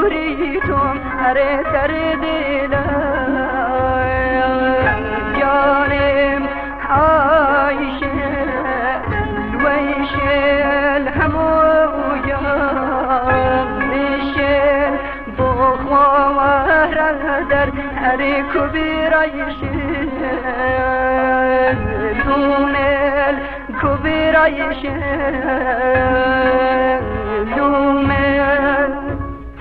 بوریتم اره دردیل جانم عایشه ویشل همو جان نشل بخواه در اره کبیرایشه دونل کبیرایشه دونل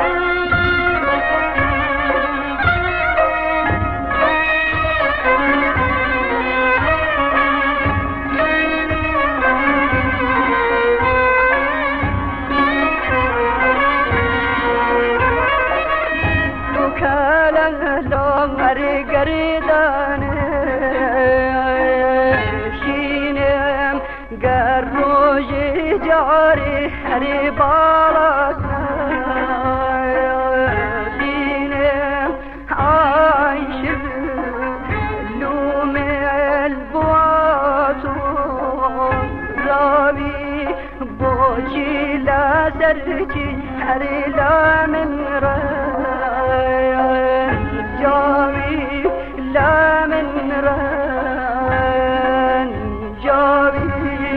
گردانه شینم گر روژ جاری هری بالا شینم عایشه لوم البواتو راوی بوچی لسرچی هری لامن را جاوی لا من ران جاوي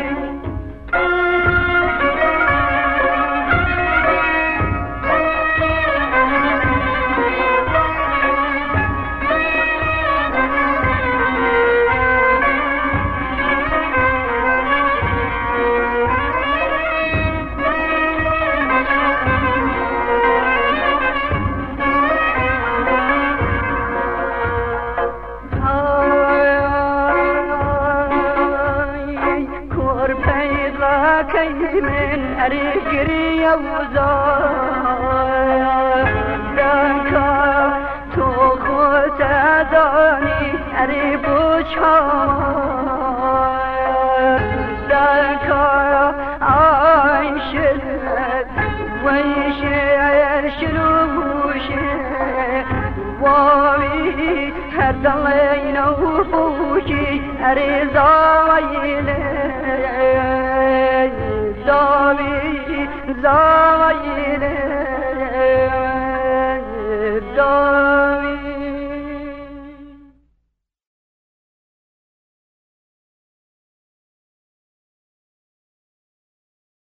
من أريقري وزار دانكا توخوت أداني أريبو شهار دانكا عايشل ويشير شلوشي واوي هردلين وفوشي أريزا ويلي زاوي زاوي